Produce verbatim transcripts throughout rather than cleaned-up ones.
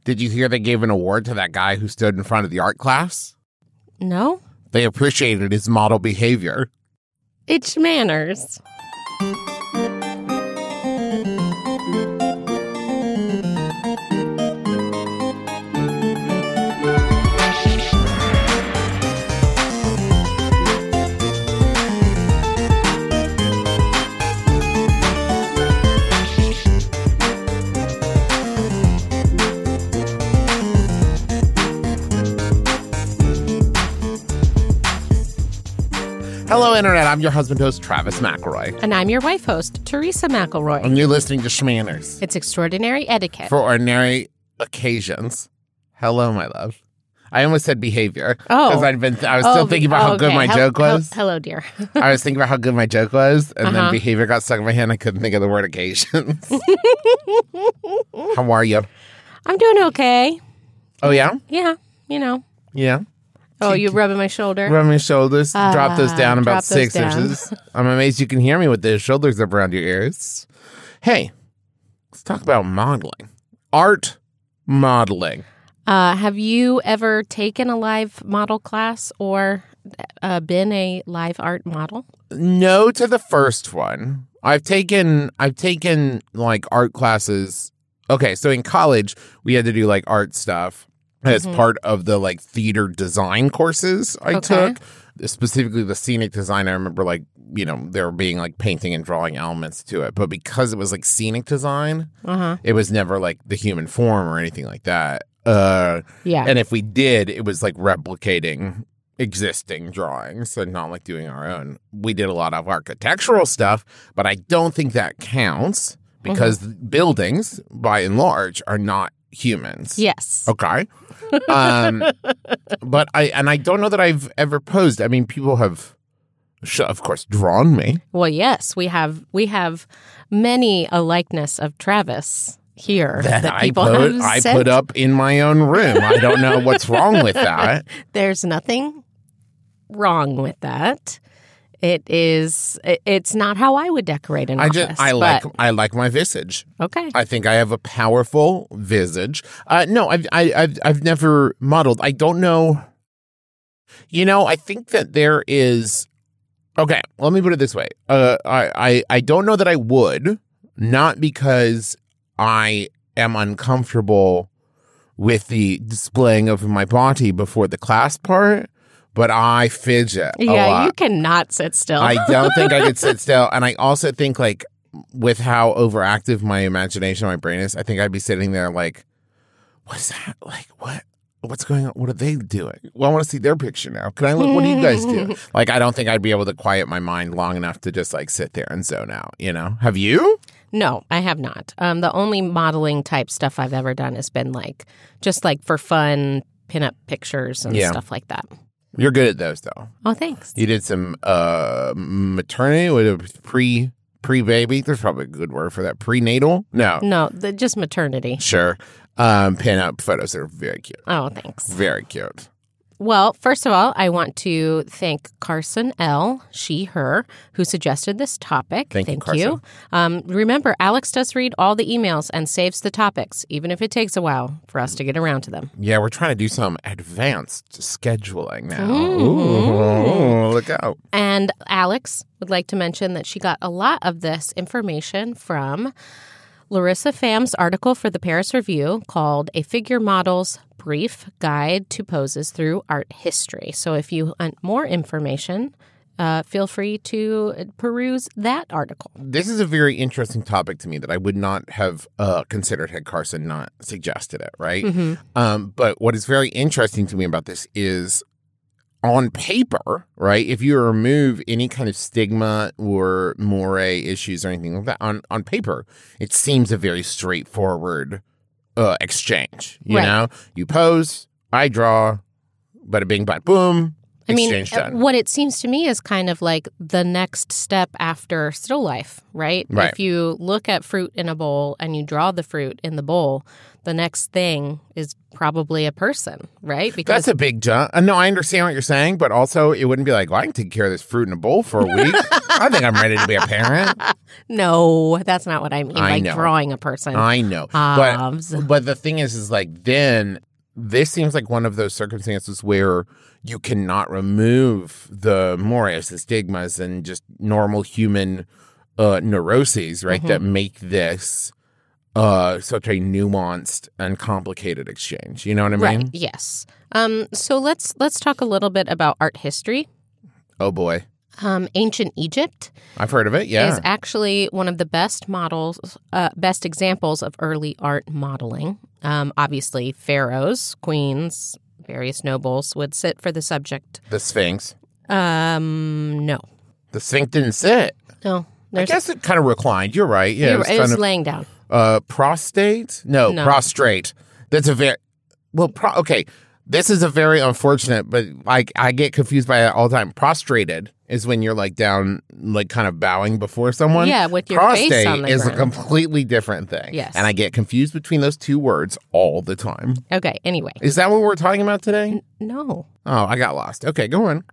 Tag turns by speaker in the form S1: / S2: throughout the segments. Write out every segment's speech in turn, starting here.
S1: Did you hear they gave an award to that guy who stood in front of the art class?
S2: No.
S1: They appreciated his model behavior.
S2: It's manners.
S1: Hello, Internet. I'm your husband host, Travis McElroy.
S2: And I'm your wife host, Teresa McElroy.
S1: And you're listening to Schmanners.
S2: It's extraordinary etiquette.
S1: For ordinary occasions. Hello, my love. I almost said behavior.
S2: Oh.
S1: Because I'd been, I was
S2: oh,
S1: still thinking about
S2: oh,
S1: how good
S2: okay.
S1: my
S2: Hel-
S1: joke was.
S2: hel- hello, dear.
S1: I was thinking about how good my joke was, and
S2: Uh-huh.
S1: then behavior got stuck in my head. I couldn't think of the word occasions. How are you?
S2: I'm doing okay.
S1: Oh, yeah?
S2: Yeah, you know.
S1: Yeah.
S2: Oh, you rubbing my shoulder?
S1: Rub my shoulders.
S2: Ah,
S1: drop those down about
S2: drop those
S1: six
S2: down.
S1: inches. I'm amazed you can hear me with those shoulders up around your ears. Hey, let's talk about modeling. Art modeling.
S2: Uh, have you ever taken a live model class or uh, been a live art model?
S1: No to the first one. I've taken I've taken like art classes. Okay, so in college we had to do like art stuff as
S2: Mhm.
S1: part of the like theater design courses I
S2: Okay.
S1: took. Specifically the scenic design. I remember like, you know, there being like painting and drawing elements to it. But because it was like scenic design,
S2: Uh-huh.
S1: it was never like the human form or anything like that. Uh
S2: Yeah.
S1: And if we did, it was like replicating existing drawings and not like doing our own. We did a lot of architectural stuff, but I don't think that counts because buildings, by and large, are not humans.
S2: Yes.
S1: Okay. Um, but I, and I don't know that I've ever posed. I mean, people have, sh- of course, drawn me.
S2: Well, yes, we have we have many a likeness of Travis here
S1: That,
S2: that
S1: I
S2: people
S1: put,
S2: have
S1: I
S2: sent.
S1: put up in my own room. I don't know what's wrong with that.
S2: There's nothing wrong with that. It is. it- It's not how I would decorate an
S1: I
S2: office.
S1: just, I like,
S2: but-
S1: I like my visage.
S2: Okay.
S1: I think I have a powerful visage. Uh, no, I've, I, I've, I've never modeled. I don't know. You know, I think that there is. Okay, let me put it this way. Uh, I, I, I don't know that I would, not because I am uncomfortable with the displaying of my body before the class part, but I fidget a
S2: yeah,
S1: lot.
S2: you cannot sit still.
S1: I don't think I could sit still. And I also think, like, with how overactive my imagination, my brain is, I think I'd be sitting there like, what's that? Like, what? What's going on? What are they doing? Well, I want to see their picture now. Can I look? What do you guys do? Like, I don't think I'd be able to quiet my mind long enough to just, like, sit there and zone out, you know? Have you?
S2: No, I have not. Um, the only modeling type stuff I've ever done has been like just like for fun, pinup pictures and
S1: Yeah.
S2: stuff like that.
S1: You're good at those, though.
S2: Oh, thanks.
S1: You did some uh, maternity with a pre pre baby. There's probably a good word for that. Prenatal? No,
S2: No, the, just maternity.
S1: sure. Um, pin up photos that are very cute.
S2: Oh, thanks.
S1: Very cute.
S2: Well, first of all, I want to thank Carson L., she, her, who suggested this topic.
S1: Thank you, Carson.
S2: Um, remember, Alex does read all the emails and saves the topics, even if it takes a while for us to get around to them.
S1: Yeah, we're trying to do some advanced scheduling now.
S2: Mm-hmm.
S1: Ooh, look out.
S2: And Alex would like to mention that she got a lot of this information from Larissa Pham's article for the Paris Review called A Figure Model's Brief Guide to Poses Through Art History. So if you want more information, uh, feel free to peruse that article.
S1: This is a very interesting topic to me that I would not have uh, considered had Carson not suggested it, right?
S2: Mm-hmm.
S1: Um, but what is very interesting to me about this is on paper, right? If you remove any kind of stigma or moire issues or anything like that, on, on paper, it seems a very straightforward uh, exchange. You
S2: Right.
S1: know, you pose, I draw, bada bing, bada boom.
S2: I mean,
S1: exchange done.
S2: what it seems to me is kind of like the next step after still life, right?
S1: Right.
S2: If you look at fruit in a bowl and you draw the fruit in the bowl, the next thing is probably a person, right? Because
S1: That's a big jump. Uh, no, I understand what you're saying, but also it wouldn't be like, well, I can take care of this fruit in a bowl for a week. I think I'm ready to be a parent.
S2: no, that's not what I mean.
S1: I
S2: like
S1: know.
S2: drawing a person.
S1: I know.
S2: Halves.
S1: But, but the thing is, is like then this seems like one of those circumstances where you cannot remove the mores, the stigmas, and just normal human uh, neuroses, right,
S2: Mm-hmm.
S1: that make this uh, such a nuanced and complicated exchange. You know what I mean?
S2: Right. Yes. Um, so let's let's talk a little bit about art history.
S1: Oh, boy.
S2: Um, ancient Egypt
S1: I've heard of it, yeah.
S2: is actually one of the best models, uh, best examples of early art modeling. Um, obviously, pharaohs, queens, various nobles would sit for the subject.
S1: The Sphinx.
S2: Um, no,
S1: The Sphinx didn't sit.
S2: no.
S1: I
S2: There's
S1: guess it kind of reclined. You're right. Yeah,
S2: it,
S1: it was
S2: it
S1: kind
S2: was
S1: of
S2: laying down.
S1: uh, prostate. No,
S2: No.
S1: prostrate. That's a very well. Pro, okay, this is a very unfortunate, but like I get confused by it all the time. Prostrated is when you're like down, like kind of bowing before someone.
S2: Yeah, with your
S1: prostate
S2: face on the
S1: is
S2: ground.
S1: a completely different thing.
S2: Yes.
S1: and I get confused between those two words all the time.
S2: Okay. Anyway,
S1: Is that what we're talking about today?
S2: no.
S1: Oh, I got lost. Okay, go on.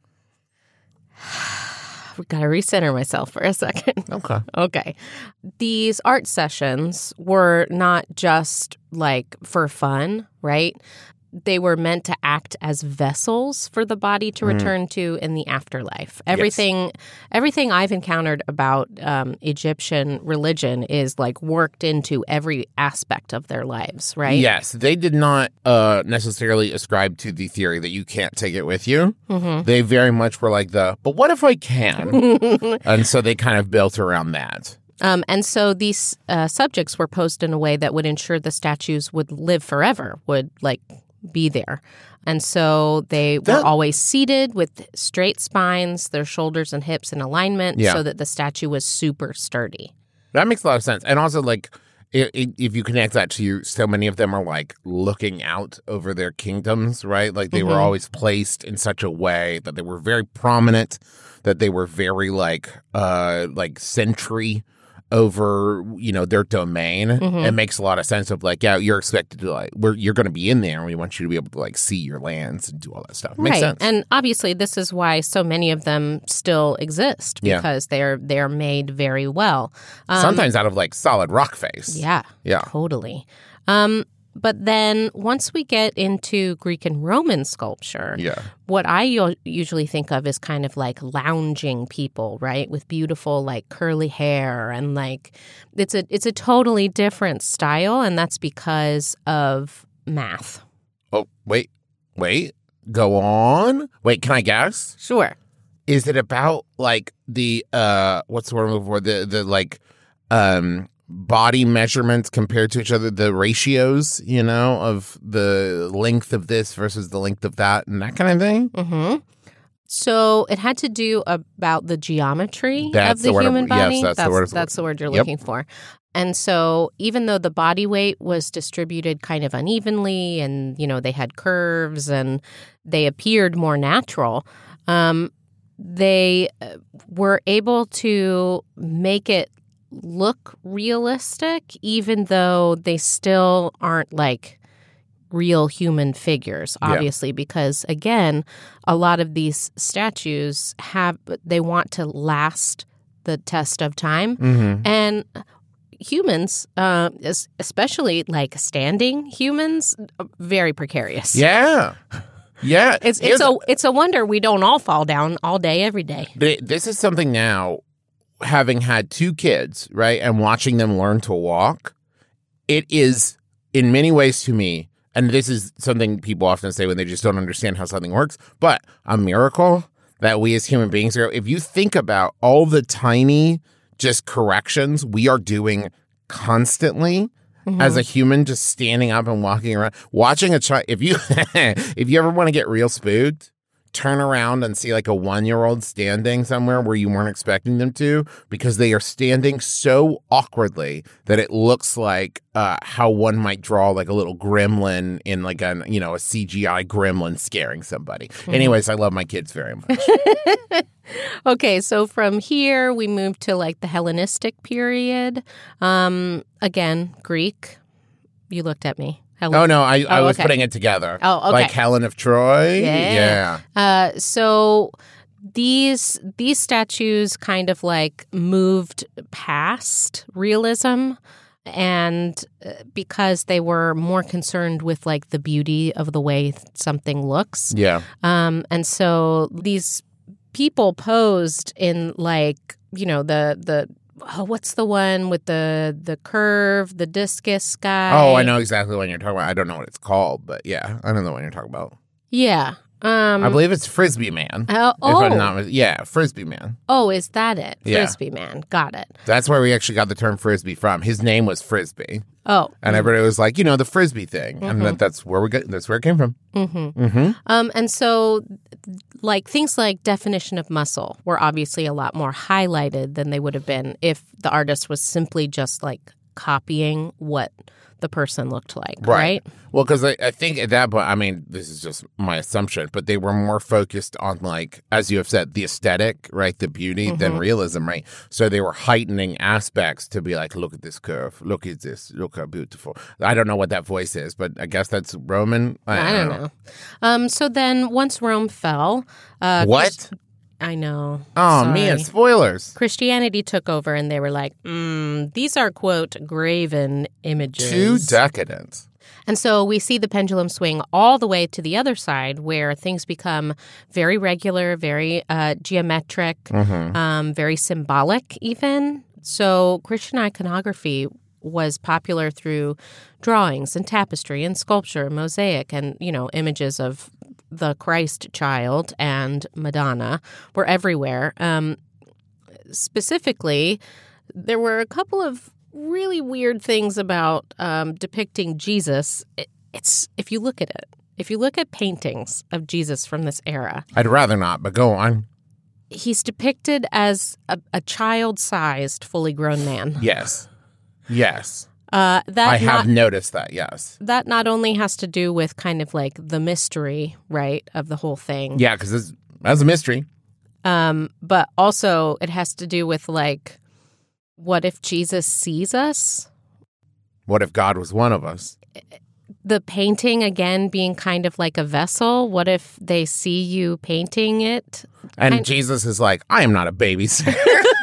S2: I've got to recenter myself for a second.
S1: Okay.
S2: Okay. These art sessions were not just like for fun, right? They were meant to act as vessels for the body to return to in the afterlife. Everything everything I've encountered about um, Egyptian religion is like worked into every aspect of their lives, right?
S1: Yes, they did not uh, necessarily ascribe to the theory that you can't take it with you.
S2: Mm-hmm.
S1: They very much were like the, but what if I can? And so they kind of built around that.
S2: Um, and so these uh, subjects were posed in a way that would ensure the statues would live forever, would like be there. And so they
S1: That-
S2: were always seated with straight spines, their shoulders and hips in alignment
S1: Yeah.
S2: so that the statue was super sturdy.
S1: That makes a lot of sense. And also, like, i i if you connect that to you, so many of them are like looking out over their kingdoms, right? Like they were
S2: Mhm.
S1: always placed in such a way that they were very prominent, that they were very like, uh, like sentry over, you know, their domain.
S2: Mhm.
S1: It makes a lot of sense of like, yeah, you're expected to like, we're, you're going to be in there and we want you to be able to like see your lands and do all that stuff. It makes
S2: right.
S1: sense.
S2: And obviously this is why so many of them still exist
S1: Yeah.
S2: because they're they're made very well. Um,
S1: Sometimes out of like solid rock face.
S2: Yeah.
S1: Yeah.
S2: Totally. Um, but then once we get into Greek and Roman sculpture,
S1: Yeah.
S2: what I u- usually think of is kind of like lounging people, right, with beautiful like curly hair, and like it's a it's a totally different style, and that's because of math.
S1: Oh, wait, wait, go on. Wait, can I guess?
S2: Sure.
S1: Is it about like the uh what's the word I'm looking for? The the like um body measurements compared to each other, the ratios, you know, of the length of this versus the length of that and that kind of thing?
S2: Mm-hmm. So it had to do about the geometry
S1: That's
S2: of the,
S1: the word I'm-
S2: human
S1: yes,
S2: body.
S1: that's the
S2: that's,
S1: word I'm
S2: that's the word you're
S1: Yep.
S2: looking for. And so even though the body weight was distributed kind of unevenly and, you know, they had curves and they appeared more natural, um, they uh, were able to make it look realistic, even though they still aren't like real human figures,
S1: Yeah.
S2: obviously, because again, a lot of these statues have, they want to last the test of time.
S1: Mm-hmm.
S2: And humans, uh, es- especially like standing humans, are very precarious.
S1: Yeah. Yeah.
S2: It's
S1: Here's
S2: it's a it's a wonder we don't all fall down all day every day.
S1: Th- This is something now, having had two kids, right, and watching them learn to walk, it is in many ways to me, and this is something people often say when they just don't understand how something works, but a miracle that we as human beings are. If you think about all the tiny just corrections we are doing constantly
S2: Mm-hmm.
S1: as a human, just standing up and walking around, watching a child. If you if you ever want to get real spooked, turn around and see like a one-year-old standing somewhere where you weren't expecting them to, because they are standing so awkwardly that it looks like uh, how one might draw like a little gremlin in like a, you know, a C G I gremlin scaring somebody. Mm-hmm. Anyways, I love my kids very much.
S2: Okay, so from here we move to like the Hellenistic period. Um, again, Greek. You looked at me. Helen.
S1: Oh, no, I, I
S2: oh,
S1: was
S2: okay.
S1: putting it together.
S2: Oh, okay.
S1: Like Helen of Troy.
S2: Yeah.
S1: yeah.
S2: Uh, so these these statues kind of like moved past realism, and uh, because they were more concerned with like the beauty of the way something looks.
S1: Yeah.
S2: Um, and so these people posed in like, you know, the the oh, what's the one with the the curve, the discus guy?
S1: Oh, I know exactly what you're talking about. I don't know what it's called, but yeah, I don't know what you're talking about.
S2: Yeah. Um,
S1: I believe it's Frisbee Man.
S2: Uh,
S1: If
S2: oh,
S1: I'm not, yeah, Frisbee Man.
S2: oh, is that it?
S1: Yeah.
S2: Frisbee Man. Got it.
S1: That's where we actually got the term Frisbee from. His name was Frisbee.
S2: Oh.
S1: And everybody was like, you know, the Frisbee thing. Mm-hmm. And that, that's where we got, that's where it came from.
S2: Mm-hmm.
S1: Mm-hmm.
S2: Um, and so, like, things like definition of muscle were obviously a lot more highlighted than they would have been if the artist was simply just, like, copying what the person looked like, right? right?
S1: Well, because I, I think at that point, I mean, this is just my assumption, but they were more focused on, like, as you have said, the aesthetic, right, the beauty, mm-hmm. than realism, right? So they were heightening aspects to be like, look at this curve, look at this, look how beautiful. I don't know what that voice is, but I guess that's Roman. I,
S2: I don't know. know. Um, so then once Rome fell... Uh,
S1: what?
S2: Christ- I know.
S1: Oh,
S2: Sorry.
S1: man, spoilers.
S2: Christianity took over, and they were like, mm, these are, quote, graven images.
S1: Too decadent.
S2: And so we see the pendulum swing all the way to the other side, where things become very regular, very uh, geometric, mm-hmm. um, very symbolic even. So Christian iconography was popular through drawings and tapestry and sculpture and mosaic and, you know, images of the Christ child and Madonna were everywhere. Um, specifically, there were a couple of really weird things about um, depicting Jesus. It, it's if you look at it, if you look at paintings of Jesus from this era.
S1: I'd rather not, but go on.
S2: He's depicted as a, a child-sized, fully grown man.
S1: Yes. Yes.
S2: Uh, that
S1: I have
S2: not,
S1: noticed that, yes.
S2: That not only has to do with kind of like the mystery, right, of the whole thing.
S1: Yeah, because that's a mystery.
S2: Um, but also it has to do with like, what if Jesus sees us?
S1: What if God was one of us?
S2: The painting, again, being kind of like a vessel. What if they see you painting it?
S1: And
S2: kind-
S1: Jesus is like, I am not a babysitter.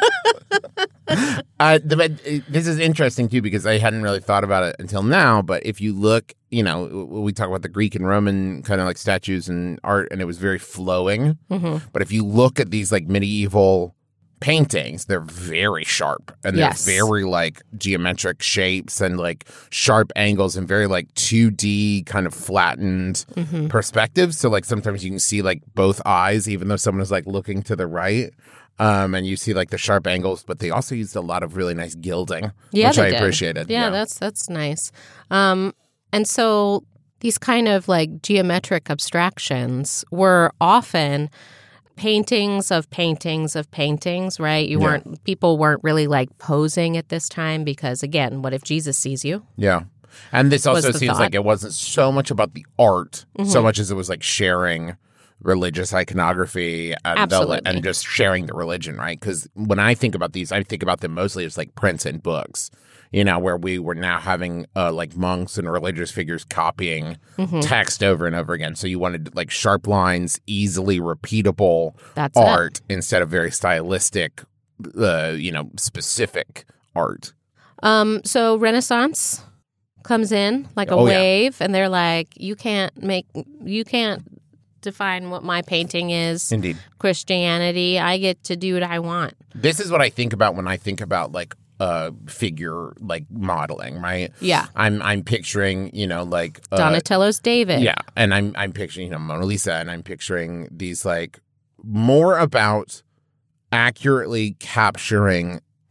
S1: uh, the, this is interesting, too, because I hadn't really thought about it until now. But if you look, you know, we talk about the Greek and Roman kind of like statues and art, and it was very flowing.
S2: Mm-hmm.
S1: But if you look at these like medieval paintings, they're very sharp, and they're
S2: yes.
S1: very like geometric shapes and like sharp angles and very like two D kind of flattened mm-hmm. perspectives. So like sometimes you can see like both eyes, even though someone is like looking to the right. Um, and you see like the sharp angles, but they also used a lot of really nice gilding,
S2: yeah,
S1: which I
S2: did.
S1: appreciated.
S2: Yeah,
S1: yeah,
S2: that's that's nice. Um, and so these kind of like geometric abstractions were often paintings of paintings of paintings, right? You
S1: yeah.
S2: weren't people weren't really like posing at this time because, again, what if Jesus sees you?
S1: Yeah. And this also seems
S2: thought.
S1: like it wasn't so much about the art,
S2: mm-hmm.
S1: so much as it was like sharing religious iconography and, the, and just sharing the religion, right? Because when I think about these, I think about them mostly as like prints and books, you know, where we were now having uh, like monks and religious figures copying mm-hmm. text over and over again. So you wanted like sharp lines, easily repeatable
S2: That's
S1: art
S2: it.
S1: instead of very stylistic, uh, you know, specific art.
S2: Um, so Renaissance comes in like a
S1: oh,
S2: wave,
S1: yeah.
S2: and they're like, you can't make, you can't define what my painting is.
S1: Indeed.
S2: Christianity. I get to do what I want.
S1: This is what I think about when I think about like uh figure like modeling, right?
S2: Yeah.
S1: I'm I'm picturing, you know, like uh,
S2: Donatello's David.
S1: Yeah. And I'm I'm picturing, you know, Mona Lisa, and I'm picturing these like more about accurately capturing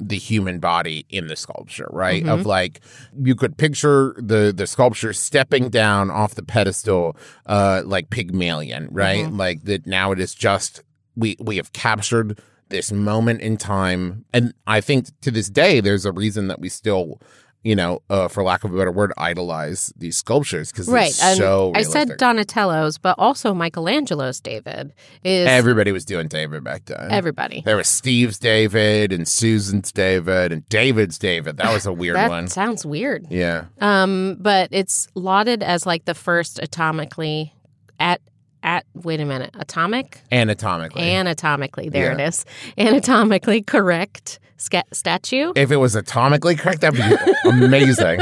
S1: the human body in the sculpture, right?
S2: Mm-hmm.
S1: Of like, you could picture the the sculpture stepping down off the pedestal, uh, like Pygmalion, right?
S2: Mm-hmm.
S1: Like that. Now it is just we we have captured this moment in time, and I think to this day, there's a reason that we still, you know, uh, for lack of a better word, idolize these sculptures because
S2: right.
S1: it's so
S2: and I
S1: realistic.
S2: said Donatello's, but also Michelangelo's David is
S1: Everybody was doing David back then.
S2: everybody.
S1: There was Steve's David and Susan's David and David's David. That was a weird
S2: that
S1: one.
S2: sounds weird.
S1: Yeah.
S2: Um, but it's lauded as like the first atomically at at wait a minute atomic
S1: Anatomically.
S2: anatomically there
S1: Yeah.
S2: it is anatomically correct sca- statue.
S1: If it was atomically correct, that'd be amazing.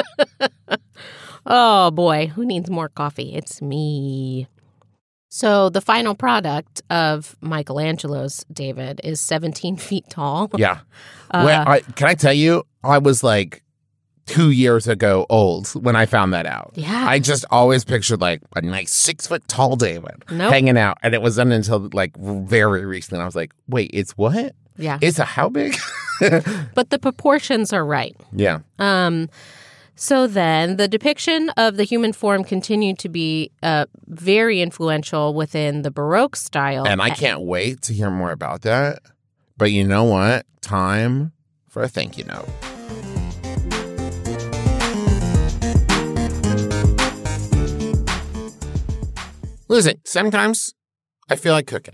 S2: Oh boy, who needs more coffee? It's me. So the final product of Michelangelo's David is seventeen feet tall.
S1: Yeah.
S2: Uh,
S1: well, I, can I tell you, I was like two years ago old when I found that out.
S2: Yeah.
S1: I just always pictured like a nice six foot tall David
S2: Nope.
S1: hanging out. And it wasn't until like very recently I was like, wait, it's what?
S2: Yeah.
S1: It's a how big?
S2: But the proportions are right.
S1: Yeah.
S2: Um, so then the depiction of the human form continued to be uh, very influential within the Baroque style.
S1: And I can't wait to hear more about that. But you know what? Time for a thank you note. Listen, sometimes I feel like cooking.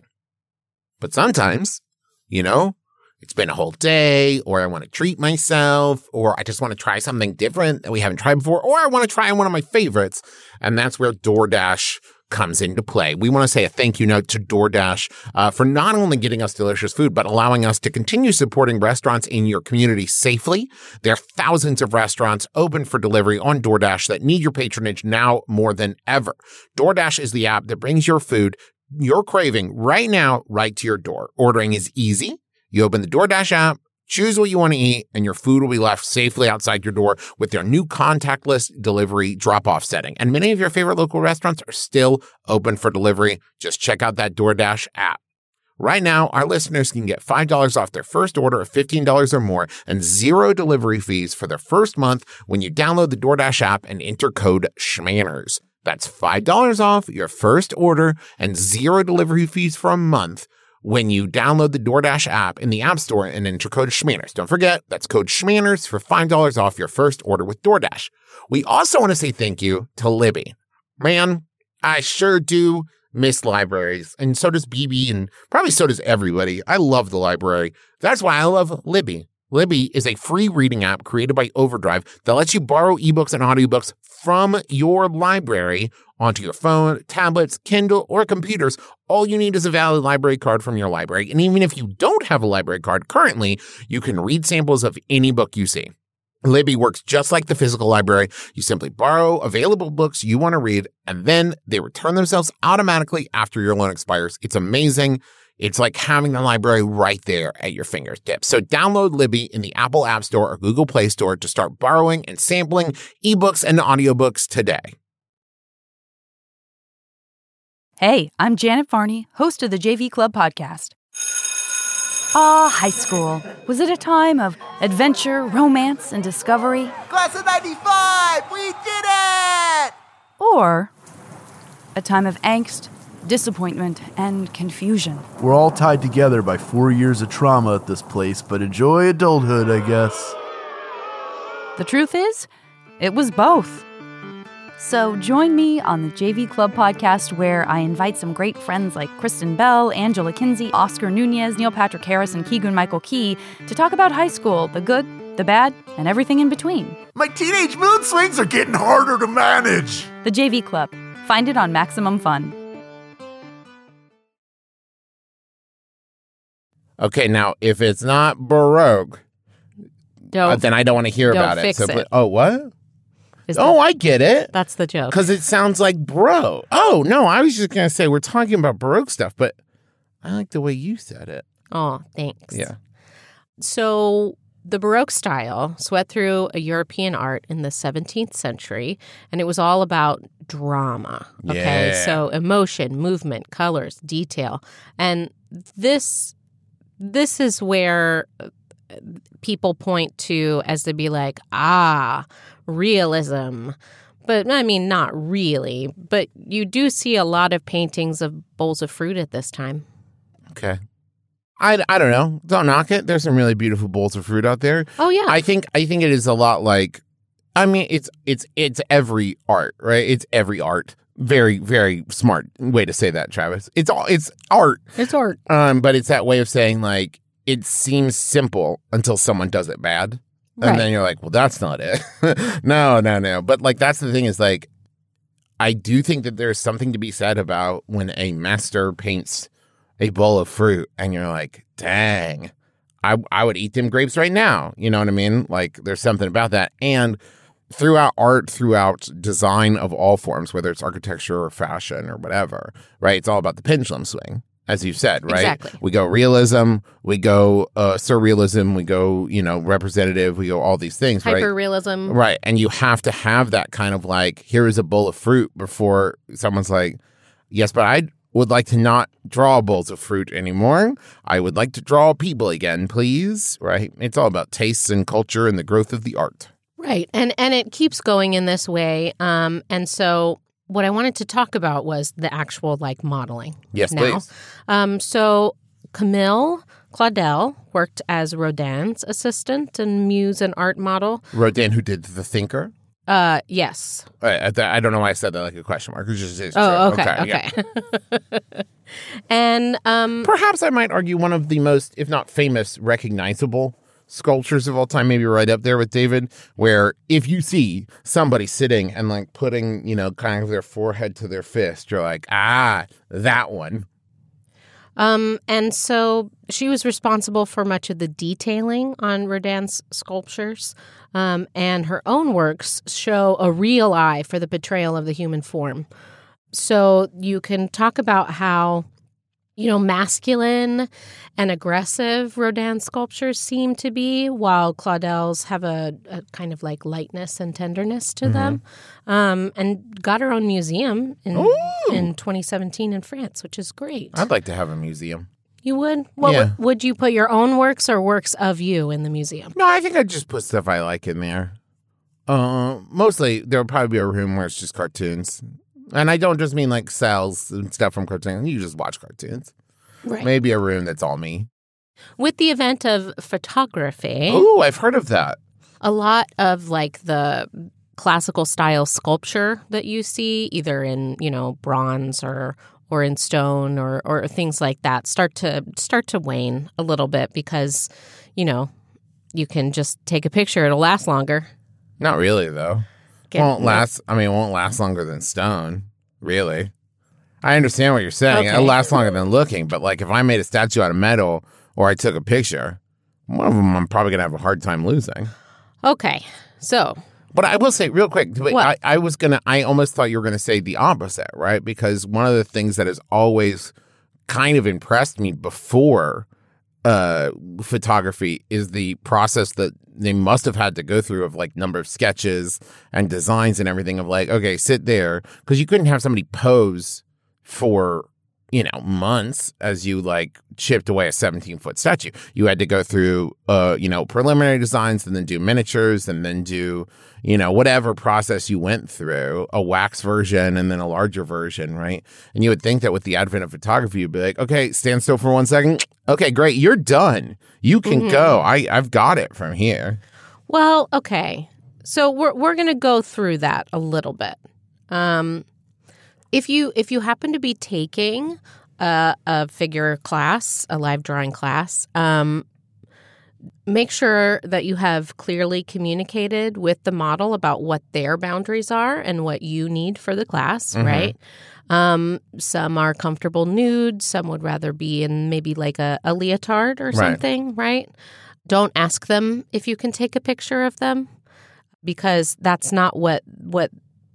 S1: But sometimes, you know, it's been a whole day, or I want to treat myself, or I just want to try something different that we haven't tried before, or I want to try one of my favorites. And that's where DoorDash comes into play. We want to say a thank you note to DoorDash uh, for not only getting us delicious food, but allowing us to continue supporting restaurants in your community safely. There are thousands of restaurants open for delivery on DoorDash that need your patronage now more than ever. DoorDash is the app that brings your food you're craving right now right to your door. Ordering is easy. You open the DoorDash app, choose what you want to eat, and your food will be left safely outside your door with their new contactless delivery drop-off setting. And many of your favorite local restaurants are still open for delivery. Just check out that DoorDash app. Right now, our listeners can get five dollars off their first order of fifteen dollars or more and zero delivery fees for their first month when you download the DoorDash app and enter code SCHMANNERS. That's five dollars off your first order and zero delivery fees for a month when you download the DoorDash app in the App Store and enter code SCHMANNERS. Don't forget, that's code SCHMANNERS for five dollars off your first order with DoorDash. We also want to say thank you to Libby. Man, I sure do miss libraries, and so does B B, and probably so does everybody. I love the library. That's why I love Libby. Libby is a free reading app created by Overdrive that lets you borrow ebooks and audiobooks from your library onto your phone, tablets, Kindle, or computers. All you need is a valid library card from your library. And even if you don't have a library card currently, you can read samples of any book you see. Libby works just like the physical library. You simply borrow available books you want to read, and then they return themselves automatically after your loan expires. It's amazing. It's like having the library right there at your fingertips. So download Libby in the Apple App Store or Google Play Store to start borrowing and sampling ebooks and audiobooks today.
S3: Hey, I'm Janet Varney, host of the J V Club podcast. Ah, high school. Was it a time of adventure, romance, and discovery?
S4: Class of ninety-five! We did it!
S3: Or a time of angst, disappointment, and confusion?
S5: We're all tied together by four years of trauma at this place, but enjoy adulthood, I guess.
S3: The truth is, it was both. So join me on the J V Club podcast, where I invite some great friends like Kristen Bell, Angela Kinsey, Oscar Nunez, Neil Patrick Harris, and Keegan-Michael Key to talk about high school, the good, the bad, and everything in between.
S5: My teenage mood swings are getting harder to manage.
S3: The J V Club. Find it on Maximum Fun.
S1: Okay, now, if it's not Baroque,
S2: Don't,
S1: uh, then I don't want to hear
S2: don't
S1: about
S2: fix
S1: it. So,
S2: it.
S1: put- oh, what?
S2: is
S1: Oh,
S2: that-
S1: I get it.
S2: that's the joke.
S1: Because it sounds like bro. Oh, no, I was just going to say we're talking about Baroque stuff, but I like the way you said it.
S2: Oh, thanks.
S1: Yeah.
S2: So the Baroque style swept through a European art in the seventeenth century, and it was all about drama. Okay,
S1: Yeah.
S2: so emotion, movement, colors, detail, and this this is where people point to as to be like, ah, realism. But, I mean, not really. But you do see a lot of paintings of bowls of fruit at this time.
S1: Okay. I, I don't know. Don't knock it. There's some really beautiful bowls of fruit out there.
S2: Oh, yeah.
S1: I think I think it is a lot like, I mean, it's it's it's every art, right? It's every art. Very, very smart way to say that, Travis. It's all it's art.
S2: It's art.
S1: Um, but it's that way of saying, like, it seems simple until someone does it bad. And
S2: Right.
S1: then you're like, well, that's not it. no, no, no. But, like, that's the thing is, like, I do think that there's something to be said about when a master paints a bowl of fruit and you're like, dang, I, I would eat them grapes right now. You know what I mean? Like, there's something about that. And throughout art, throughout design of all forms, whether it's architecture or fashion or whatever, right? It's all about the pendulum swing, as you've said, right?
S2: Exactly.
S1: We go realism, we go uh, surrealism, we go, you know, representative, we go all these things, right?
S2: Hyperrealism.
S1: Right. And you have to have that kind of like, here is a bowl of fruit before someone's like, yes, but I would like to not draw bowls of fruit anymore. I would like to draw people again, please. Right. It's all about tastes and culture and the growth of the art.
S2: Right. And and it keeps going in this way. Um, and so what I wanted to talk about was the actual like modeling.
S1: Yes,
S2: now.
S1: please.
S2: Um, so Camille Claudel worked as Rodin's assistant and muse and art model.
S1: Rodin, who did The Thinker.
S2: Uh, yes.
S1: I, I, I don't know why I said that like a question mark. It's just, it's
S2: Oh,
S1: true.
S2: okay. Okay.
S1: yeah.
S2: and um,
S1: Perhaps I might argue one of the most, if not famous, recognizable sculptures of all time, maybe right up there with David, where if you see somebody sitting and like putting, you know, kind of their forehead to their fist, you're like, ah, that one.
S2: Um, and so she was responsible for much of the detailing on Rodin's sculptures, um, and her own works show a real eye for the portrayal of the human form. So you can talk about how, you know, masculine and aggressive Rodin sculptures seem to be, while Claudel's have a, a kind of like lightness and tenderness to mm-hmm. them. Um, and got her own museum in in twenty seventeen in France, which is great.
S1: I'd like to have a museum.
S2: You would? What
S1: Yeah.
S2: would, would you put your own works or works of you in the museum?
S1: No, I think I'd just put stuff I like in there. Uh, mostly, there would probably be a room where it's just cartoons. And I don't just mean like cells and stuff from cartoons. You just watch cartoons.
S2: Right.
S1: Maybe a room that's all me.
S2: With the event of photography,
S1: Oh, I've heard of that.
S2: a lot of like the classical style sculpture that you see either in, you know, bronze or or in stone or or things like that start to start to wane a little bit because, you know, you can just take a picture, it'll last longer.
S1: Not really, though.
S2: Get-
S1: won't last. I mean, it won't last longer than stone, really. I understand what you're saying.
S2: Okay.
S1: It'll last longer than looking, but like if I made a statue out of metal or I took a picture, one of them I'm probably going to have a hard time losing.
S2: Okay. So,
S1: But I will say real quick, wait,
S2: What?
S1: I, I was going to, I almost thought you were going to say the opposite, right? Because one of the things that has always kind of impressed me before uh, photography is the process that they must have had to go through of like number of sketches and designs and everything of like, okay, sit there. Because you couldn't have somebody pose for, you know, months as you like chipped away a seventeen foot statue. You had to go through, uh, you know, preliminary designs and then do miniatures and then do, you know, whatever process you went through, a wax version and then a larger version, right? And you would think that with the advent of photography, you'd be like, okay, stand still for one second. Okay, great. You're done. You can
S2: Mm-hmm.
S1: go. I, I've got it from here.
S2: well, okay. So we're we're going to go through that a little bit. Um, if you if you happen to be taking a, a figure class, a live drawing class, um, make sure that you have clearly communicated with the model about what their boundaries are and what you need for the class,
S1: Mhm.
S2: right? Um, some are comfortable nude. Some would rather be in maybe like a, a leotard or
S1: Right.
S2: something, right? Don't ask them if you can take a picture of them because that's not what what.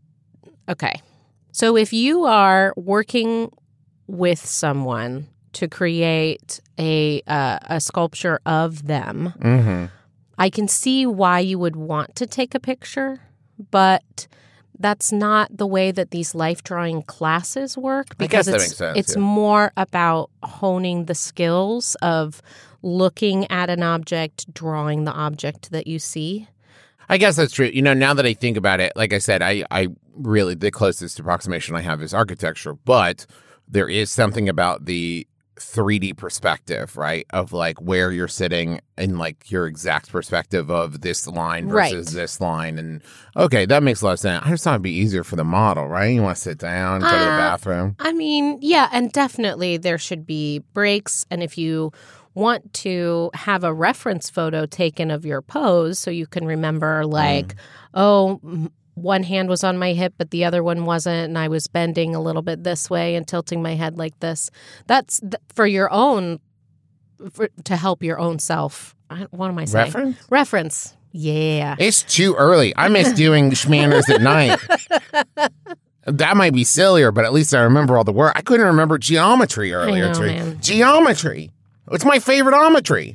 S2: Okay, so if you are working with someone to create a uh, a sculpture of them,
S1: Mm-hmm.
S2: I can see why you would want to take a picture, but that's not the way that these life drawing classes work
S1: I guess
S2: because
S1: that
S2: it's
S1: makes sense,
S2: it's
S1: yeah.
S2: more about honing the skills of looking at an object, drawing the object that you see.
S1: I guess that's true. You know, now that I think about it, like I said, I, I really, the closest approximation I have is architecture, but there is something about the three D perspective, right? Of like where you're sitting in like your exact perspective of this line versus
S2: Right.
S1: this line. And okay, that makes a lot of sense. I just thought it'd be easier for the model, right? You want to sit down, go to the
S2: Uh,
S1: bathroom.
S2: I mean, yeah, and definitely there should be breaks. And if you want to have a reference photo taken of your pose so you can remember, like, oh, m- one hand was on my hip, but the other one wasn't, and I was bending a little bit this way and tilting my head like this. That's th- for your own, for, to help your own self. I, what am I saying?
S1: Reference?
S2: Reference. Yeah.
S1: It's too early. I miss doing schmanners at night. That might be sillier, but at least I remember all the work. I couldn't remember geometry earlier.
S2: know,
S1: too.
S2: man.
S1: Geometry. It's my favorite ometry.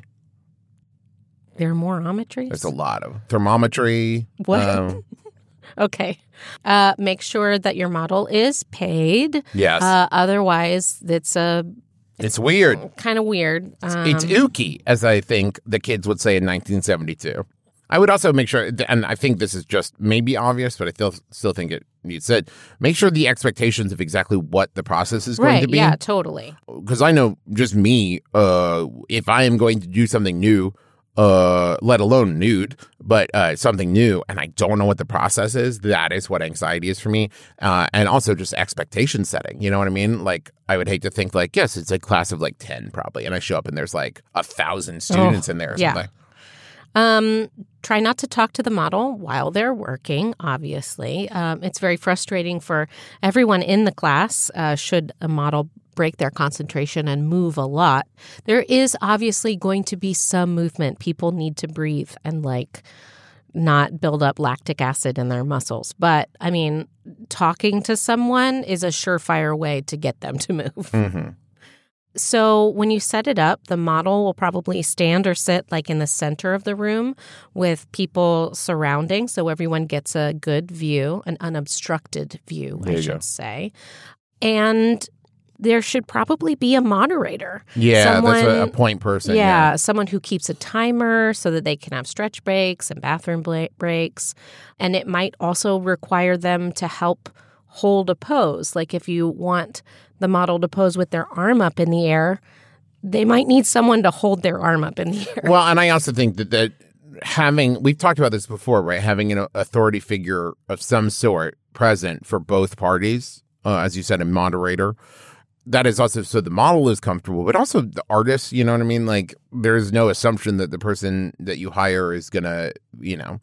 S2: There are more ometries?
S1: There's a lot of thermometry.
S2: What?
S1: um,
S2: Okay. Uh, make sure that your model is paid.
S1: yes.
S2: Uh, otherwise, it's a
S1: it's weird.
S2: kind of weird. Um,
S1: It's ooky, as I think the kids would say in nineteen seventy-two. I would also make sure, and I think this is just maybe obvious, but I still still think it needs said. Make sure the expectations of exactly what the process is going
S2: right.
S1: to be.
S2: Yeah, totally.
S1: Because I know just me, uh, if I am going to do something new, uh, let alone nude, but uh, something new, and I don't know what the process is, that is what anxiety is for me. Uh, and also just expectation setting. You know what I mean? Like, I would hate to think like, yes, it's a class of like ten probably, and I show up and there's like a thousand students in there or
S2: yeah.
S1: something.
S2: Um, try not to talk to the model while they're working, obviously. Um, it's very frustrating for everyone in the class uh, should a model break their concentration and move a lot. There is obviously going to be some movement. People need to breathe and like not build up lactic acid in their muscles. But I mean, talking to someone is a surefire way to get them to move.
S1: Mm-hmm.
S2: So when you set it up, the model will probably stand or sit like in the center of the room with people surrounding, so everyone gets a good view, an unobstructed view,
S1: There
S2: I
S1: you
S2: should
S1: go.
S2: say. And there should probably be a moderator.
S1: Yeah, that's a, a
S2: Someone-
S1: point person.
S2: Yeah,
S1: Yeah.
S2: someone who keeps a timer so that they can have stretch breaks and bathroom bla- breaks. And it might also require them to help hold a pose. Like if you want the model to pose with their arm up in the air, they might need someone to hold their arm up in the air.
S1: Well, and I also think that, that having, we've talked about this before, right? Having an authority figure of some sort present for both parties, uh, as you said, a moderator, that is also so the model is comfortable, but also the artist, you know what I mean? Like there's no assumption that the person that you hire is going to, you know,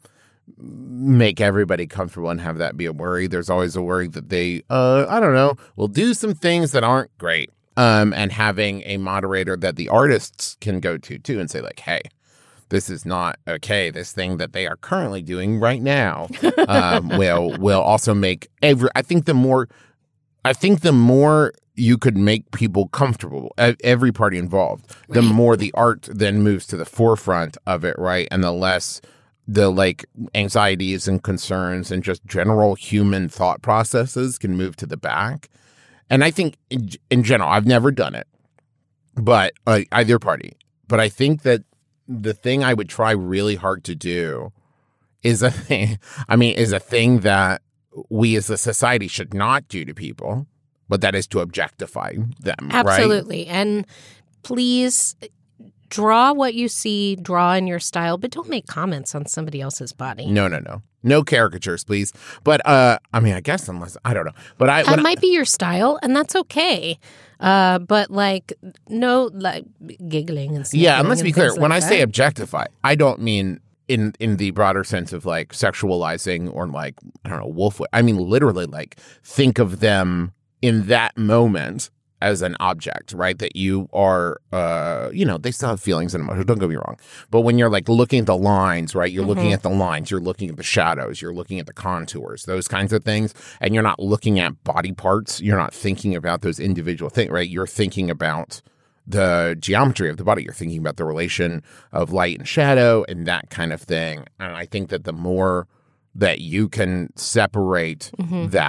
S1: make everybody comfortable and have that be a worry. There's always a worry that they, uh, I don't know, will do some things that aren't great. Um, and having a moderator that the artists can go to too and say like, hey, this is not okay. This thing that they are currently doing right now um, will will also make every. I think the more, I think the more you could make people comfortable, e- every party involved, the more the art then moves to the forefront of it, right? And the less the like anxieties and concerns and just general human thought processes can move to the back. And I think in, in general, I've never done it, but uh, either party. But I think that the thing I would try really hard to do is a thing. I mean, is a thing that we as a society should not do to people, but that is to objectify them.
S2: Absolutely. And please draw what you see, draw in your style, but don't make comments on somebody else's body.
S1: Right? No, no, no, no caricatures, please. But uh, I mean, I guess unless I don't know. But I
S2: That
S1: when
S2: might be your style, and that's okay. Uh, but like, no, like giggling and
S1: Yeah, and
S2: snickering
S1: let's be
S2: and
S1: clear.
S2: things
S1: When
S2: like
S1: I say
S2: that.
S1: objectify, I don't mean in in the broader sense of like sexualizing or like, I don't know, wolf. I mean literally like think of them in that moment as an object, right? That you are, uh, you know, they still have feelings and emotions. Don't get me wrong. But when you're like looking at the lines, right? You're
S2: Mm-hmm.
S1: looking at the lines. You're looking at the shadows. You're looking at the contours. Those kinds of things. And you're not looking at body parts. You're not thinking about those individual things, right? You're thinking about the geometry of the body. You're thinking about the relation of light and shadow and that kind of thing. And I think that the more that you can separate
S2: Mm-hmm.
S1: that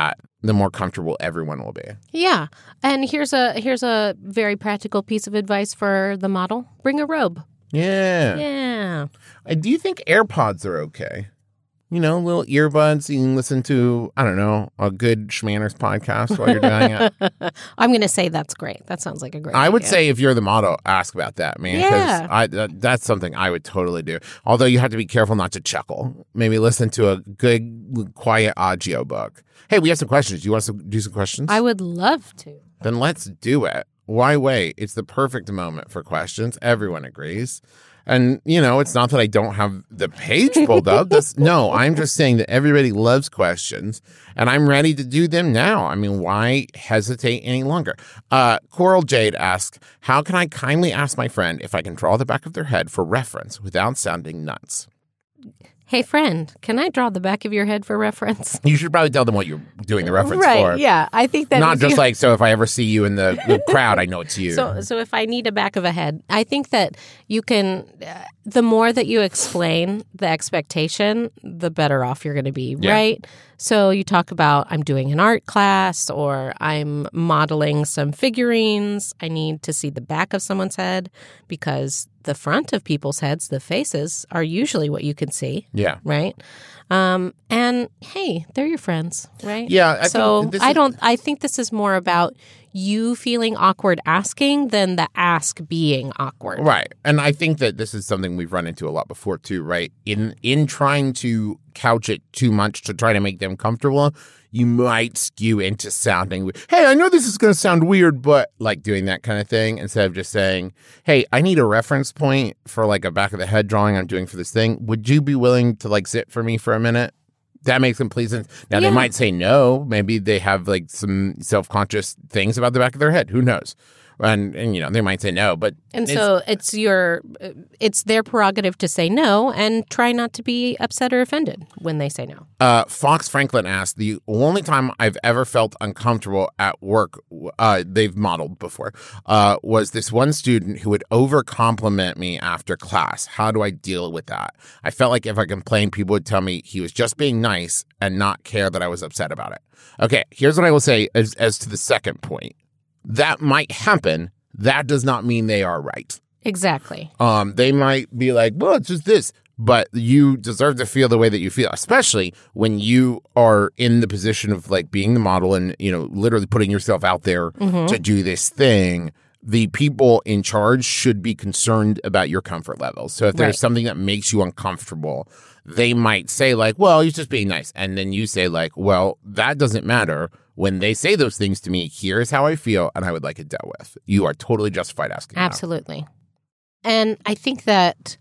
S1: the more comfortable everyone will be.
S2: Yeah. And here's a here's a very practical piece of advice for the model. Bring a robe.
S1: Yeah.
S2: Yeah.
S1: Uh, Do you think AirPods are okay? You know, little earbuds. You can listen to, I don't know, a good Schmanners podcast while you're doing it.
S2: I'm going to say that's great. That sounds like a great
S1: I would
S2: idea.
S1: say if you're the model, ask about that, man.
S2: Yeah.
S1: I that, that's something I would totally do. Although you have to be careful not to chuckle. Maybe listen to a good, quiet audio book. Hey, we have some questions. Do you want us to do some questions?
S2: I would love to.
S1: Then let's do it. Why wait? It's the perfect moment for questions. Everyone agrees. And, you know, it's not that I don't have the page pulled up. That's, no, I'm just saying that everybody loves questions, and I'm ready to do them now. I mean, why hesitate any longer? Uh, Coral Jade asks, how can I kindly ask my friend if I can draw the back of their head for reference without sounding nuts?
S2: Hey, friend, can I draw the back of your head for reference?
S1: You should probably tell them what you're doing the reference
S2: right,
S1: for.
S2: yeah. I think that
S1: Not
S2: if
S1: just
S2: you-
S1: like, so if I ever see you in the, the crowd, I know it's you.
S2: So, so if I need a back of a head, I think that you can. Uh, the more that you explain the expectation, the better off you're going to be,
S1: Yeah.
S2: right? So you talk about I'm doing an art class, or I'm modeling some figurines. I need to see the back of someone's head because the front of people's heads, the faces, are usually what you can see,
S1: yeah.
S2: right? Um, and hey, they're your friends, right?
S1: Yeah, I
S2: so
S1: think this
S2: I
S1: is-
S2: don't. I think this is more about you feeling awkward asking than the ask being awkward.
S1: Right. And I think that this is something we've run into a lot before too, right? In in trying to couch it too much to try to make them comfortable, you might skew into sounding, hey, I know this is going to sound weird, but like doing that kind of thing instead of just saying, hey, I need a reference point for like a back of the head drawing I'm doing for this thing. Would you be willing to like sit for me for a minute? That makes complete sense. Now,
S2: Yeah.
S1: they might say no. Maybe they have like some self-conscious things about the back of their head. Who knows? And, and you know, they might say no, but
S2: And
S1: it's-
S2: so it's your, it's their prerogative to say no, and try not to be upset or offended when they say no.
S1: Uh, Fox Franklin asked, the only time I've ever felt uncomfortable at work, uh, they've modeled before, uh, was this one student who would over-compliment me after class. How do I deal with that? I felt like if I complained, people would tell me he was just being nice and not care that I was upset about it. Okay, here's what I will say as, as to the second point. That might happen. That does not mean they are right.
S2: Exactly.
S1: Um, they might be like, well, it's just this, but you deserve to feel the way that you feel, especially when you are in the position of like being the model and, you know, literally putting yourself out there to do this thing. The people in charge should be concerned about your comfort levels. So if there's
S2: Right.
S1: something that makes you uncomfortable, they might say like, well, he's just being nice. And then you say like, well, that doesn't matter. When they say those things to me, here's how I feel, and I would like it dealt with. You are totally justified asking. that.
S2: Absolutely. And I think that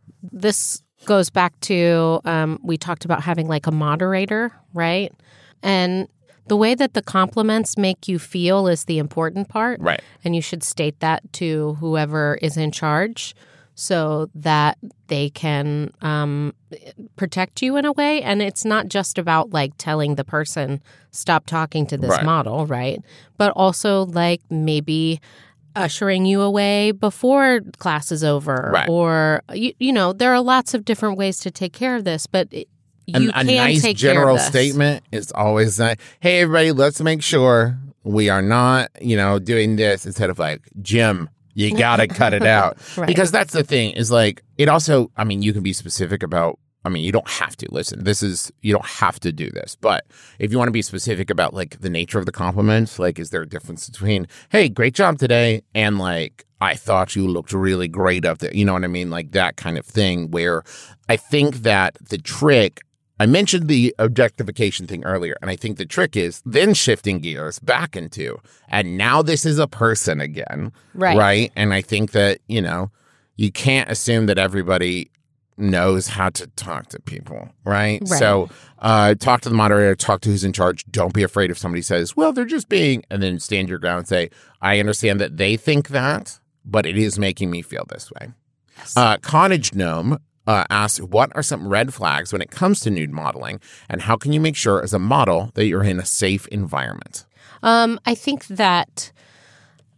S2: this goes back to, um, we talked about having like a moderator, right? And the way that the compliments make you feel is the important part.
S1: Right.
S2: And you should state that to whoever is in charge so that they can um, protect you in a way. And it's not just about like telling the person, stop talking to this
S1: Right.
S2: model, right? But also like maybe ushering you away before class is over.
S1: Right.
S2: Or, you, you know, there are lots of different ways to take care of this, but it, you
S1: And
S2: can
S1: a nice
S2: take
S1: general
S2: care of this.
S1: statement is always like, hey, everybody, let's make sure we are not, you know, doing this instead of like, Jim, you got to cut it out.
S2: Right.
S1: Because that's the thing is like, it also, I mean, you can be specific about, I mean, you don't have to. Listen, this is, you don't have to do this. But if you want to be specific about like the nature of the compliments, like, is there a difference between, hey, great job today, and like, I thought you looked really great up there. You know what I mean? Like that kind of thing where I think that the trick, I mentioned the objectification thing earlier, and I think the trick is then shifting gears back into, and now this is a person again.
S2: Right.
S1: Right. And I think that, you know, you can't assume that everybody knows how to talk to people. Right.
S2: Right.
S1: So uh, talk to the moderator, talk to who's in charge. Don't be afraid if somebody says, well, they're just being, and then stand your ground and say, I understand that they think that, but it is making me feel this way.
S2: Yes.
S1: Uh, Cottage Gnome uh, asks, what are some red flags when it comes to nude modeling, and how can you make sure as a model that you're in a safe environment?
S2: Um, I think that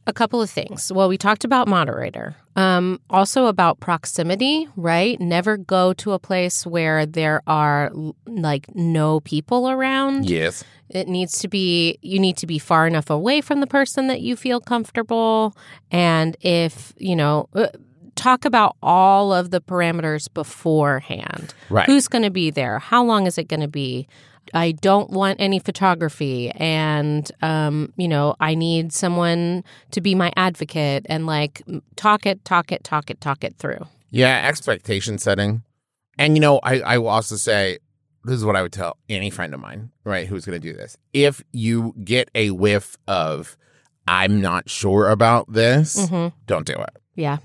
S2: a couple of things. Well, we talked about moderator. Um, also about proximity, right? Never go to a place where there are like no people around.
S1: Yes.
S2: It needs to be, you need to be far enough away from the person that you feel comfortable. And if, you know, talk about all of the parameters beforehand.
S1: Right.
S2: Who's going to be there? How long is it going to be? I don't want any photography, and, um, you know, I need someone to be my advocate, and, like, talk it, talk it, talk it, talk it through.
S1: Yeah, expectation setting. And, you know, I, I will also say, this is what I would tell any friend of mine, right, who's going to do this. If you get a whiff of, I'm not sure about this,
S2: Mm-hmm.
S1: don't do it.
S2: Yeah.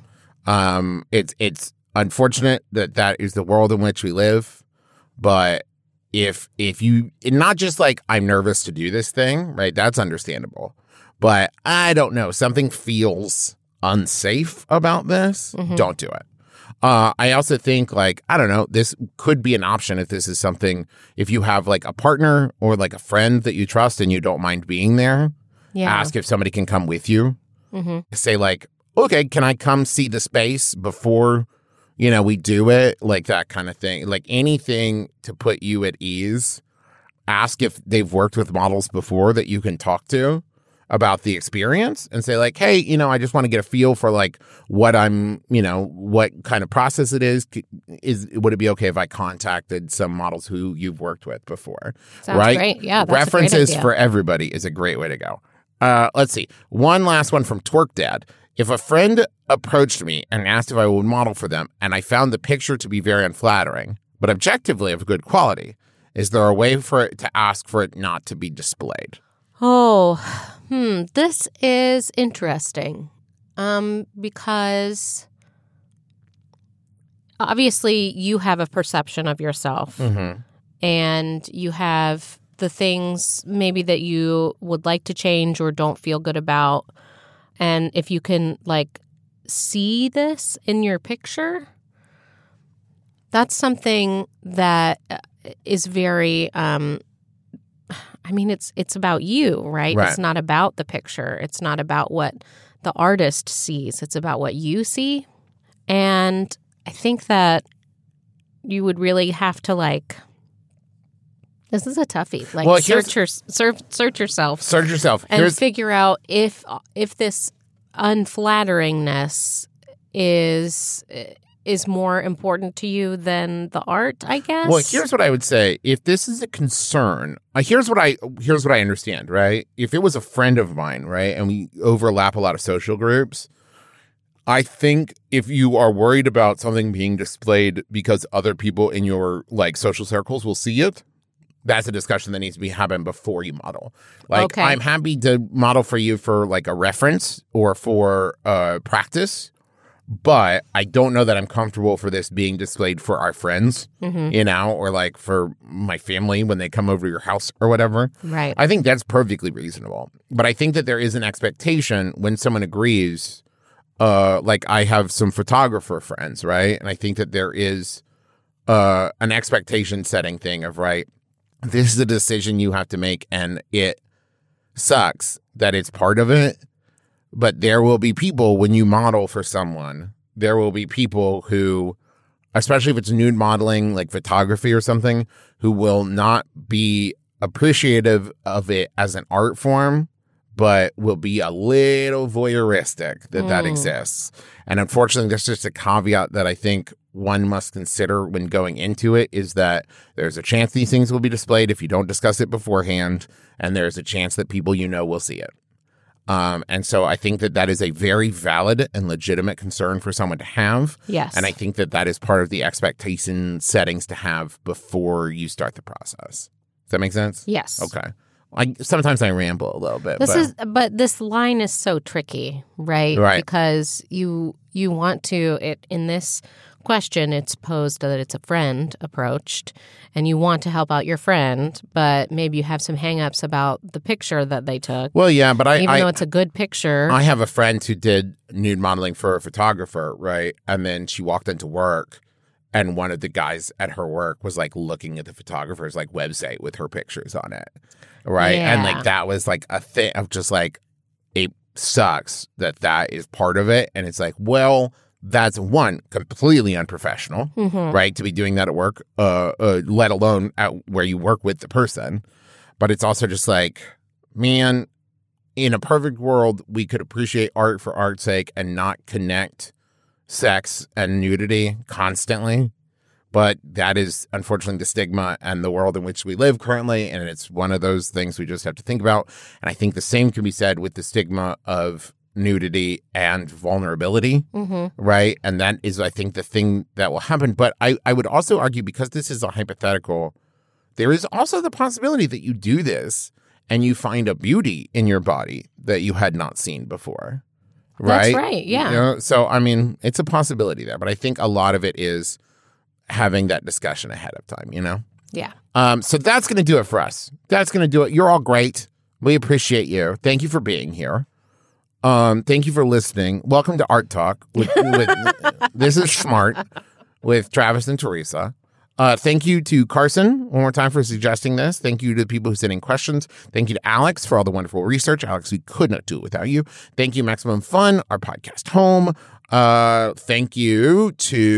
S1: Um, it's it's unfortunate that that is the world in which we live, but if if you not just like I'm nervous to do this thing, right? That's understandable, but I don't know, something feels unsafe about this.
S2: Mm-hmm.
S1: Don't do it. Uh, I also think like I don't know, this could be an option if this is something. If you have like a partner or like a friend that you trust and you don't mind being there,
S2: Yeah.
S1: ask if somebody can come with you.
S2: Mm-hmm.
S1: Say like, okay, can I come see the space before, you know, we do it? Like that kind of thing. Like anything to put you at ease. Ask if they've worked with models before that you can talk to about the experience and say like, hey, you know, I just want to get a feel for like what I'm, you know, what kind of process it is. Is would it be okay if I contacted some models who you've worked with before?
S2: Sounds
S1: right?
S2: great. Yeah, that's a great
S1: References
S2: idea.
S1: for everybody is a great way to go. Uh, let's see. One last one from Twerk Dad. If a friend approached me and asked if I would model for them, and I found the picture to be very unflattering, but objectively of good quality, is there a way for it to ask for it not to be displayed?
S2: Oh, hmm. This is interesting um, because obviously you have a perception of yourself
S1: Mm-hmm.
S2: and you have the things maybe that you would like to change or don't feel good about. And if you can like see this in your picture, that's something that is very, um, I mean, it's it's about you, right?
S1: Right.
S2: It's not about the picture. It's not about what the artist sees. It's about what you see. And I think that you would really have to like, this is a toughie. Like
S1: Well, here's-
S2: search your search, search yourself
S1: Search yourself.
S2: and
S1: Here's
S2: figure out if if this unflatteringness is is more important to you than the art, I guess.
S1: Well, here's what I would say. If this is a concern, uh, here's what I here's what I understand, right? If it was a friend of mine, right, and we overlap a lot of social groups, I think if you are worried about something being displayed because other people in your like social circles will see it, that's a discussion that needs to be happened before you model. Like,
S2: Okay.
S1: I'm happy to model for you for like a reference or for uh, practice, but I don't know that I'm comfortable for this being displayed for our friends,
S2: Mhm.
S1: you know, or like for my family when they come over to your house or whatever.
S2: Right.
S1: I think that's perfectly reasonable. But I think that there is an expectation when someone agrees, uh, like I have some photographer friends, right? And I think that there is uh, an expectation setting thing of, right, this is a decision you have to make, and it sucks that it's part of it. But there will be people when you model for someone, there will be people who, especially if it's nude modeling, like photography or something, who will not be appreciative of it as an art form, but will be a little voyeuristic that that
S2: Mm.
S1: exists. And unfortunately, that's just a caveat that I think one must consider when going into it, is that there's a chance these things will be displayed if you don't discuss it beforehand, and there's a chance that people you know will see it. Um, and so I think that that is a very valid and legitimate concern for someone to have.
S2: Yes.
S1: And I think that that is part of the expectation settings to have before you start the process. Does that make sense?
S2: Yes.
S1: Okay. I sometimes I ramble a little bit.
S2: This
S1: but,
S2: is, but this line is so tricky, right?
S1: Right.
S2: Because you you want to it in this question. It's posed that it's a friend approached, and you want to help out your friend, but maybe you have some hangups about the picture that they took.
S1: Well, yeah, but I
S2: Even
S1: I,
S2: though it's a good picture,
S1: I have a friend who did nude modeling for a photographer, right? And then she walked into work, and one of the guys at her work was like looking at the photographer's like website with her pictures on it, right? And
S2: Yeah.
S1: like that was like a thing of just like a sucks that that is part of it. And it's like, well, that's one, completely unprofessional, mm-hmm. right? To be doing that at work, uh, uh, let alone at where you work with the person. But it's also just like, man, in a perfect world, we could appreciate art for art's sake and not connect sex and nudity constantly. But that is unfortunately the stigma and the world in which we live currently. And it's one of those things we just have to think about. And I think the same can be said with the stigma of nudity and vulnerability, mm-hmm. right? And that is, I think, the thing that will happen. But I, I would also argue, because this is a hypothetical, there is also the possibility that you do this and you find a beauty in your body that you had not seen before, right?
S2: That's right, yeah.
S1: You know? So, I mean, it's a possibility there. But I think a lot of it is having that discussion ahead of time, you know?
S2: Yeah.
S1: Um, so that's going to do it for us. That's going to do it. You're all great. We appreciate you. Thank you for being here. Um, thank you for listening. Welcome to Art Talk. With, with This is Smart with Travis and Teresa. Uh, thank you to Carson one more time for suggesting this. Thank you to the people who sent in questions. Thank you to Alex for all the wonderful research. Alex, we could not do it without you. Thank you, Maximum Fun, our podcast home. Uh, thank you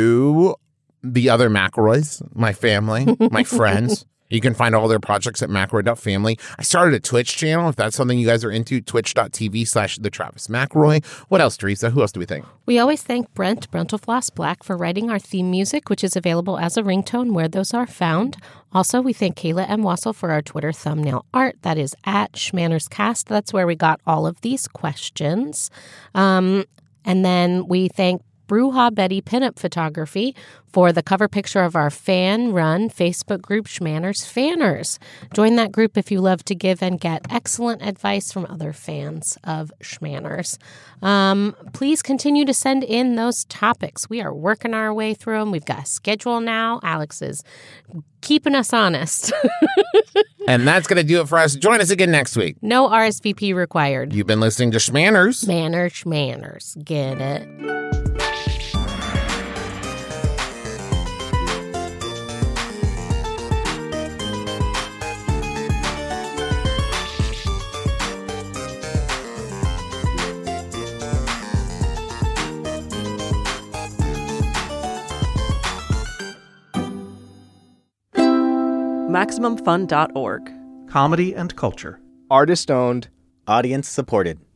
S1: to the other McElroys, my family, my friends. You can find all their projects at McElroy dot family. I started a Twitch channel. If that's something you guys are into, twitch dot t v slash the Travis McElroy. What else, Teresa? Who else do we think?
S2: We always thank Brent Brentelfloss Black for writing our theme music, which is available as a ringtone where those are found. Also, we thank Kayla M. Wassel for our Twitter thumbnail art. That is at SchmannersCast. That's where we got all of these questions. Um, and then we thank Bruja Betty Pinup Photography for the cover picture of our fan-run Facebook group, Schmanners Fanners. Join that group if you love to give and get excellent advice from other fans of Schmanners. Um, please continue to send in those topics. We are working our way through them. We've got a schedule now. Alex is keeping us honest.
S1: And that's going to do it for us. Join us again next week.
S2: No R S V P required.
S1: You've been listening to Schmanners.
S2: Schmanners, Schmanners. Get it?
S6: Maximum Fun dot org.
S7: Comedy and culture.
S8: Artist owned. Audience supported.